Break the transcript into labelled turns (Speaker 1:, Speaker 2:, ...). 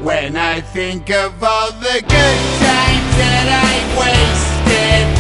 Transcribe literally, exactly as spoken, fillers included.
Speaker 1: When I think of all the good times that I wasted,